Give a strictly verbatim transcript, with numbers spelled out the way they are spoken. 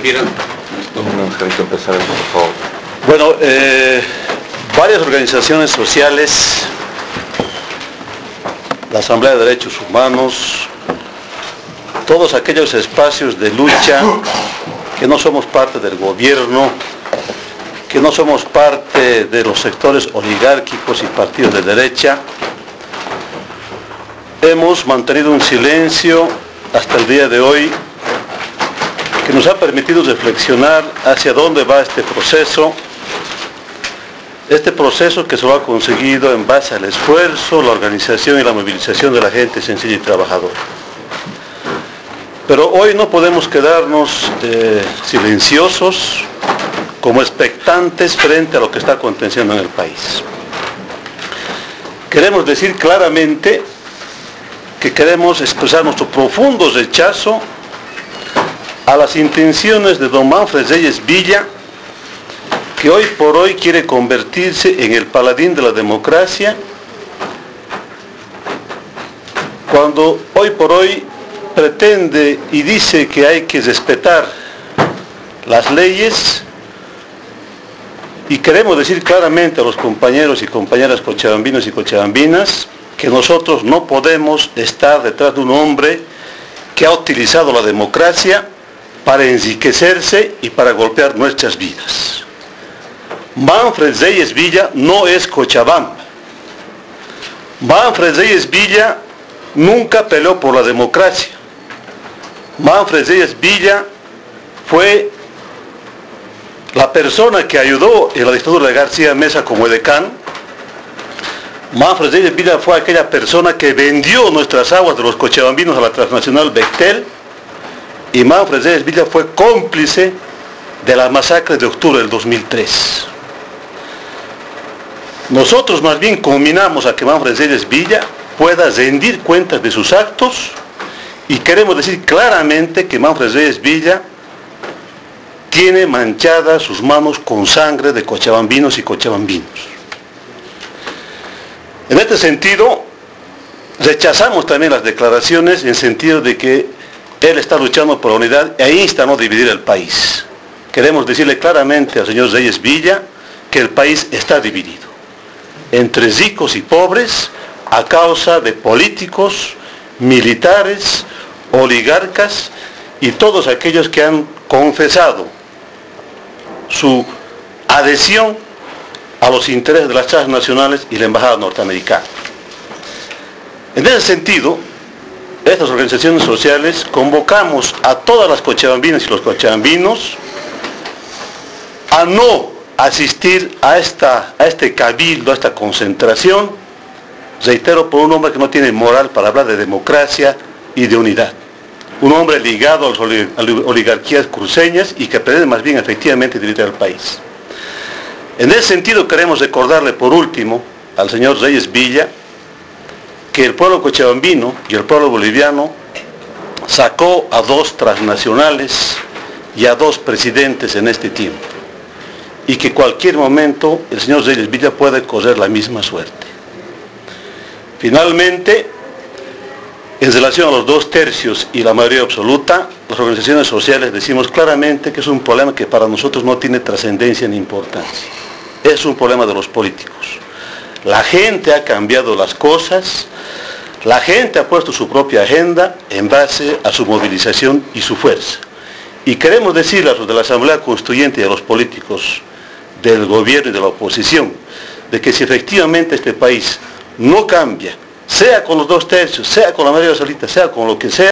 Gira. empezar, por favor. Bueno, eh, varias organizaciones sociales, la Asamblea de Derechos Humanos, todos aquellos espacios de lucha que no somos parte del gobierno, que no somos parte de los sectores oligárquicos y partidos de derecha, hemos mantenido un silencio hasta el día de hoy que nos ha permitido reflexionar hacia dónde va este proceso, este proceso que se lo ha conseguido en base al esfuerzo, la organización y la movilización de la gente sencilla y trabajadora. Pero hoy no podemos quedarnos eh, silenciosos, como expectantes frente a lo que está aconteciendo en el país. Queremos decir claramente que queremos expresar nuestro profundo rechazo a las intenciones de don Manfred Reyes Villa, que hoy por hoy quiere convertirse en el paladín de la democracia, cuando hoy por hoy pretende y dice que hay que respetar las leyes. Y queremos decir claramente a los compañeros y compañeras cochabambinos y cochabambinas que nosotros no podemos estar detrás de un hombre que ha utilizado la democracia para enriquecerse y para golpear nuestras vidas. Manfred Reyes Villa no es Cochabamba. Manfred Reyes Villa nunca peleó por la democracia. Manfred Reyes Villa fue la persona que ayudó en la dictadura de García Meza como edecán. Manfred Reyes Villa fue aquella persona que vendió nuestras aguas de los cochabambinos a la transnacional Bechtel, y Manfred Reyes Villa fue cómplice de la masacre de octubre del dos mil tres. Nosotros más bien combinamos a que Manfred Reyes Villa pueda rendir cuentas de sus actos, y queremos decir claramente que Manfred Reyes Villa tiene manchadas sus manos con sangre de cochabambinos y cochabambinos. En este sentido, rechazamos también las declaraciones en sentido de que él está luchando por la unidad e insta a no dividir el país. Queremos decirle claramente al señor Reyes Villa que el país está dividido entre ricos y pobres a causa de políticos, militares, oligarcas y todos aquellos que han confesado su adhesión a los intereses de las transnacionales y la embajada norteamericana. En ese sentido, estas organizaciones sociales convocamos a todas las cochabambinas y los cochabambinos a no asistir a, esta, a este cabildo, a esta concentración, reitero, por un hombre que no tiene moral para hablar de democracia y de unidad. Un hombre ligado a las oligarquías cruceñas y que pretende más bien efectivamente dirigir al país. En ese sentido queremos recordarle por último al señor Reyes Villa que el pueblo cochabambino y el pueblo boliviano sacó a dos transnacionales y a dos presidentes en este tiempo, y que en cualquier momento el señor Reyes Villa puede correr la misma suerte. Finalmente, en relación a los dos tercios y la mayoría absoluta, las organizaciones sociales decimos claramente que es un problema que para nosotros no tiene trascendencia ni importancia. Es un problema de los políticos. La gente ha cambiado las cosas, la gente ha puesto su propia agenda en base a su movilización y su fuerza. Y queremos decirle a los de la Asamblea Constituyente y a los políticos del gobierno y de la oposición, de que si efectivamente este país no cambia, sea con los dos tercios, sea con la mayoría absoluta, sea con lo que sea,